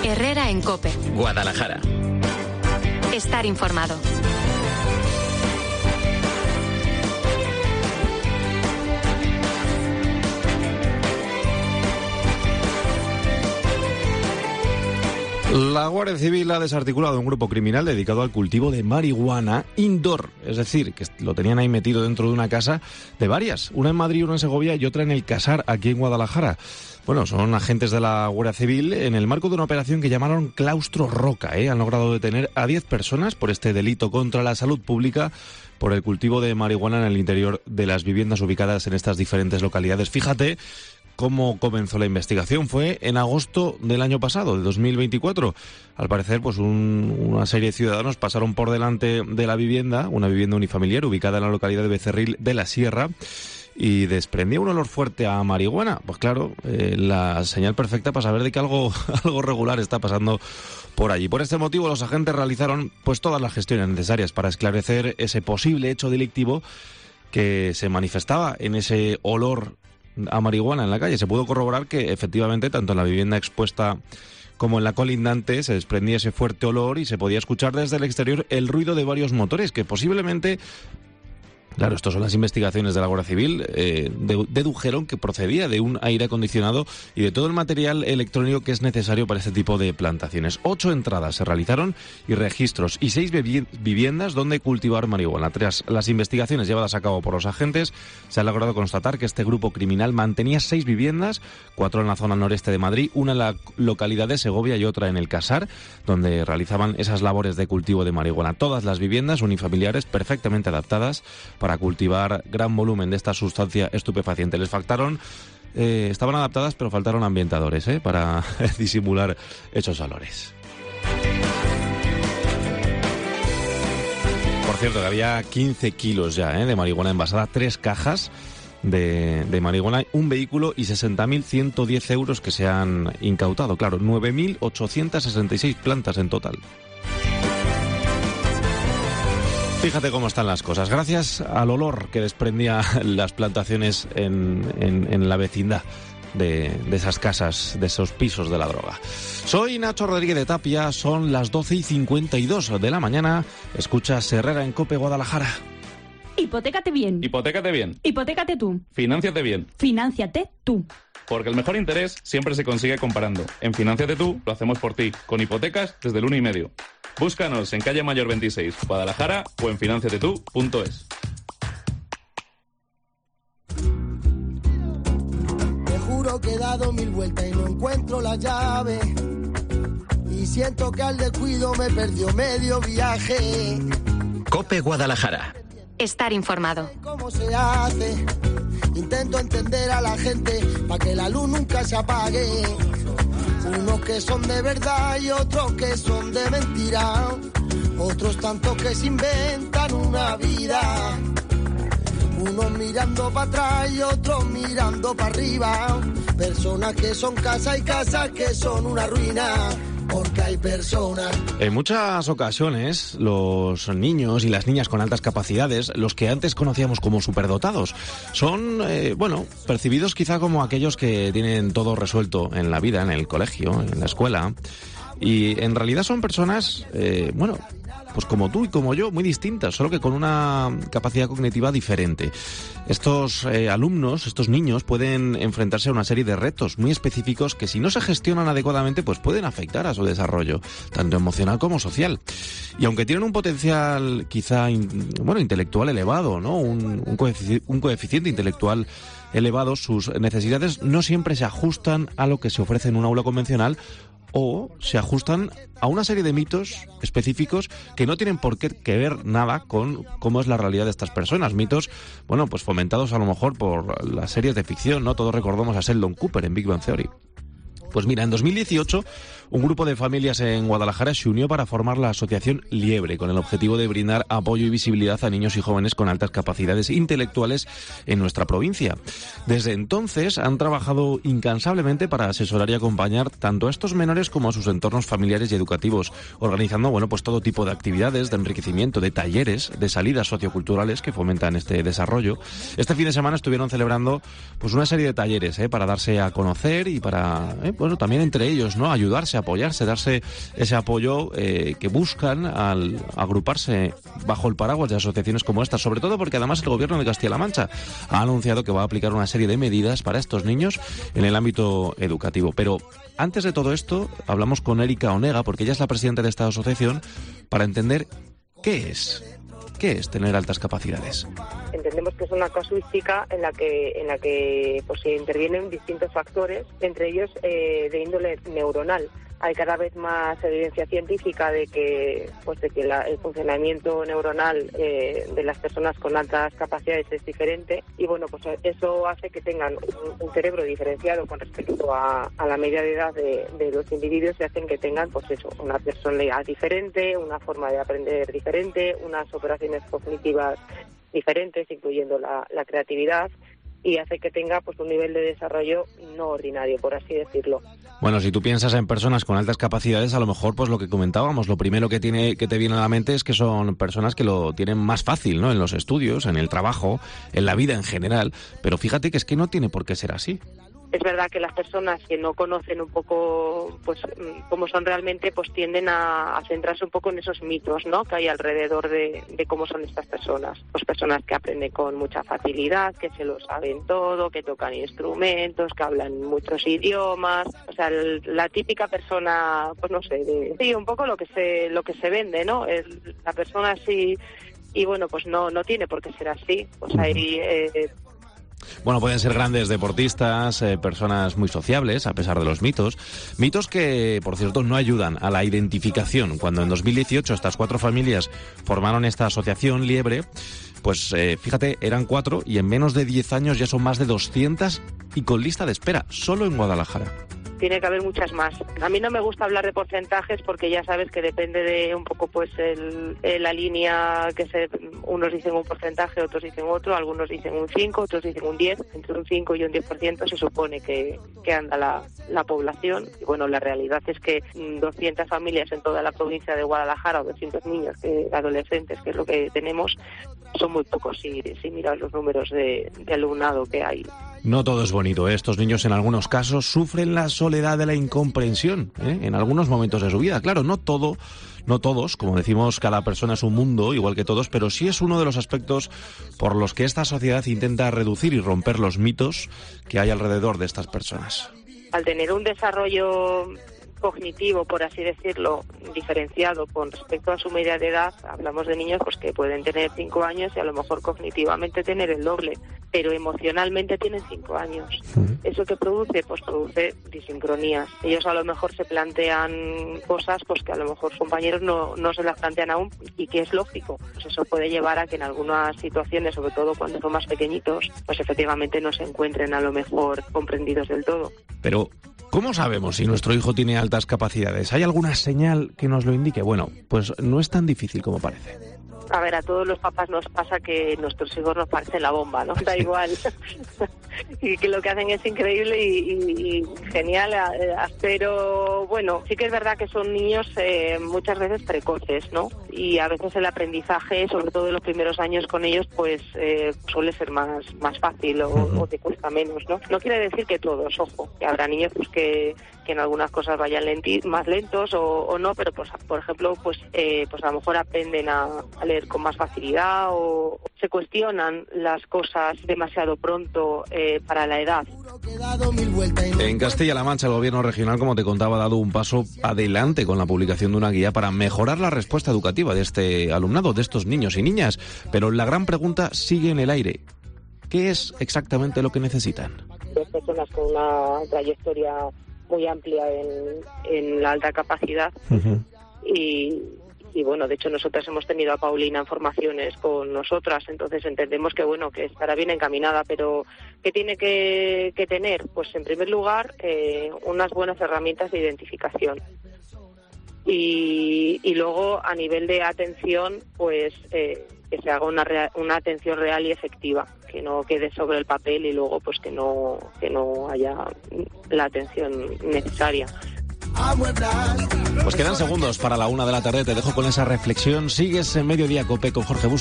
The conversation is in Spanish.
Herrera en COPE. Guadalajara. Estar informado. La Guardia Civil ha desarticulado un grupo criminal dedicado al cultivo de marihuana indoor, es decir, que lo tenían ahí metido dentro de una casa de varias, una en Madrid, una en Segovia y otra en el Casar, aquí en Guadalajara. Bueno, son agentes de la Guardia Civil en el marco de una operación que llamaron Claustro Roca. Han logrado detener a 10 personas por este delito contra la salud pública por el cultivo de marihuana en el interior de las viviendas ubicadas en estas diferentes localidades. Fíjate cómo comenzó la investigación. Fue en agosto del año pasado, de 2024. Al parecer, pues una serie de ciudadanos pasaron por delante de la vivienda, una vivienda unifamiliar ubicada en la localidad de Becerril de la Sierra, y desprendía un olor fuerte a marihuana. Pues claro, la señal perfecta para saber de que algo regular está pasando por allí. Por este motivo, los agentes realizaron pues todas las gestiones necesarias para esclarecer ese posible hecho delictivo que se manifestaba en ese olor a marihuana en la calle. Se pudo corroborar que efectivamente tanto en la vivienda expuesta como en la colindante se desprendía ese fuerte olor y se podía escuchar desde el exterior el ruido de varios motores que posiblemente, claro, estas son las investigaciones de la Guardia Civil, dedujeron que procedía de un aire acondicionado y de todo el material electrónico que es necesario para este tipo de plantaciones. 8 entradas se realizaron y registros y 6 viviendas donde cultivar marihuana. Tras las investigaciones llevadas a cabo por los agentes, se ha logrado constatar que este grupo criminal mantenía 6 viviendas, 4 en la zona noreste de Madrid, una en la localidad de Segovia y otra en el Casar, donde realizaban esas labores de cultivo de marihuana. Todas las viviendas unifamiliares perfectamente adaptadas para cultivar gran volumen de esta sustancia estupefaciente. Les faltaron, estaban adaptadas, pero faltaron ambientadores para disimular esos olores. Por cierto, que había 15 kilos ya de marihuana envasada, 3 cajas de marihuana, un vehículo y 60.110 euros que se han incautado. Claro, 9.866 plantas en total. Fíjate cómo están las cosas. Gracias al olor que desprendía las plantaciones en la vecindad de esas casas, de esos pisos de la droga. Soy Nacho Rodríguez de Tapia, son las 12:52 de la mañana. Escuchas Herrera en COPE Guadalajara. Hipotécate bien. Hipotécate bien. Hipotécate tú. Finánciate bien. Finánciate tú. Porque el mejor interés siempre se consigue comparando. En Finánciate tú lo hacemos por ti, con hipotecas desde el 1,5. Búscanos en calle Mayor 26, Guadalajara, o en financiatetú.es. Te juro que he dado 1000 vueltas y no encuentro la llave. Y siento que al descuido me perdió medio viaje. COPE Guadalajara. Estar informado. ¿Cómo se hace? Intento entender a la gente para que la luz nunca se apague. Unos que son de verdad y otros que son de mentira. Otros tantos que se inventan una vida. Unos mirando para atrás y otros mirando para arriba. Personas que son casa y casas que son una ruina. Porque hay personas. En muchas ocasiones, los niños y las niñas con altas capacidades, los que antes conocíamos como superdotados, son, percibidos quizá como aquellos que tienen todo resuelto en la vida, en el colegio, en la escuela. Y en realidad son personas, pues como tú y como yo, muy distintas, solo que con una capacidad cognitiva diferente. Estos alumnos, estos niños, pueden enfrentarse a una serie de retos muy específicos que, si no se gestionan adecuadamente, pues pueden afectar a su desarrollo, tanto emocional como social. Y aunque tienen un potencial quizá intelectual elevado, ¿no? Un coeficiente intelectual elevado, sus necesidades no siempre se ajustan a lo que se ofrece en un aula convencional, o se ajustan a una serie de mitos específicos que no tienen por qué ver nada con cómo es la realidad de estas personas. Mitos, pues fomentados a lo mejor por las series de ficción, ¿no? Todos recordamos a Sheldon Cooper en Big Bang Theory. Pues mira, en 2018 un grupo de familias en Guadalajara se unió para formar la asociación Liebre, con el objetivo de brindar apoyo y visibilidad a niños y jóvenes con altas capacidades intelectuales en nuestra provincia. Desde entonces han trabajado incansablemente para asesorar y acompañar tanto a estos menores como a sus entornos familiares y educativos, organizando pues todo tipo de actividades de enriquecimiento, de talleres, de salidas socioculturales que fomentan este desarrollo. Este fin de semana estuvieron celebrando pues una serie de talleres para darse a conocer y para bueno, también entre ellos, ¿no? Ayudarse, apoyarse, darse ese apoyo que buscan al agruparse bajo el paraguas de asociaciones como esta, sobre todo porque además el gobierno de Castilla-La Mancha ha anunciado que va a aplicar una serie de medidas para estos niños en el ámbito educativo. Pero antes de todo esto, hablamos con Erika Onega, porque ella es la presidenta de esta asociación, para entender qué es tener altas capacidades. Entendemos que es una casuística en la que pues se intervienen distintos factores, entre ellos de índole neuronal. Hay cada vez más evidencia científica de que el funcionamiento neuronal de las personas con altas capacidades es diferente, y bueno, pues eso hace que tengan un cerebro diferenciado con respecto a la media de edad de los individuos, y hacen que tengan pues eso, una personalidad diferente, una forma de aprender diferente, unas operaciones cognitivas diferentes, incluyendo la creatividad, y hace que tenga pues un nivel de desarrollo no ordinario, por así decirlo. Bueno, si tú piensas en personas con altas capacidades, a lo mejor pues lo que comentábamos, lo primero que te viene a la mente es que son personas que lo tienen más fácil, ¿no? En los estudios, en el trabajo, en la vida en general, pero fíjate que es que no tiene por qué ser así. Es verdad que las personas que no conocen un poco pues cómo son realmente, pues tienden a centrarse un poco en esos mitos, ¿no?, que hay alrededor de cómo son estas personas. Pues personas que aprenden con mucha facilidad, que se lo saben todo, que tocan instrumentos, que hablan muchos idiomas. O sea, la típica persona, pues no sé, sí, un poco lo que se vende, ¿no? La persona así, y bueno, pues no tiene por qué ser así. Pues hay bueno, pueden ser grandes deportistas, personas muy sociables, a pesar de los mitos. Mitos que, por cierto, no ayudan a la identificación. Cuando en 2018 estas 4 familias formaron esta asociación Liebre, pues fíjate, eran 4 y en menos de 10 años ya son más de 200 y con lista de espera, solo en Guadalajara. Tiene que haber muchas más. A mí no me gusta hablar de porcentajes porque ya sabes que depende de un poco pues la línea unos dicen un porcentaje, otros dicen otro, algunos dicen un 5, otros dicen un 10, entre un 5 y un 10% se supone que anda la población. Y bueno, la realidad es que 200 familias en toda la provincia de Guadalajara, o 200 niños, adolescentes, que es lo que tenemos, son muy pocos si miras los números de alumnado que hay. No todo es bonito, ¿eh? Estos niños en algunos casos sufren la soledad de la incomprensión, ¿eh? En algunos momentos de su vida. Claro, no todos, como decimos, cada persona es un mundo, igual que todos, pero sí es uno de los aspectos por los que esta sociedad intenta reducir y romper los mitos que hay alrededor de estas personas. Al tener un desarrollo cognitivo, por así decirlo, diferenciado con respecto a su media de edad, hablamos de niños pues que pueden tener 5 años y a lo mejor cognitivamente tener el doble, pero emocionalmente tienen 5 años. ¿Eso qué produce? Pues produce disincronías. Ellos a lo mejor se plantean cosas pues que a lo mejor sus compañeros no se las plantean aún, y que es lógico. Pues eso puede llevar a que en algunas situaciones, sobre todo cuando son más pequeñitos, pues efectivamente no se encuentren a lo mejor comprendidos del todo. Pero ¿cómo sabemos si nuestro hijo tiene altas capacidades? ¿Hay alguna señal que nos lo indique? Bueno, pues no es tan difícil como parece. A ver, a todos los papás nos pasa que nuestros hijos nos parecen la bomba, ¿no? Da igual. Y que lo que hacen es increíble y genial, pero bueno, sí que es verdad que son niños muchas veces precoces, ¿no? Y a veces el aprendizaje, sobre todo en los primeros años con ellos, pues suele ser más fácil o te cuesta menos, ¿no? No quiere decir que todos, ojo, que habrá niños pues que en algunas cosas vayan más lentos o no, pero pues por ejemplo pues a lo mejor aprenden a leer con más facilidad o se cuestionan las cosas demasiado pronto para la edad. En Castilla-La Mancha el gobierno regional, como te contaba, ha dado un paso adelante con la publicación de una guía para mejorar la respuesta educativa de este alumnado, de estos niños y niñas, pero la gran pregunta sigue en el aire. ¿Qué es exactamente lo que necesitan? Dos personas con una trayectoria muy amplia en la alta capacidad y bueno, de hecho nosotras hemos tenido a Paulina en formaciones con nosotras, entonces entendemos que bueno, que estará bien encaminada, pero ¿qué tiene que tener? Pues en primer lugar unas buenas herramientas de identificación y luego a nivel de atención pues que se haga una atención real y efectiva, que no quede sobre el papel y luego pues que no haya la atención necesaria. Pues quedan segundos para la 1 de la tarde. Te dejo con esa reflexión. Sigues en Mediodía Cope con Jorge Bustos.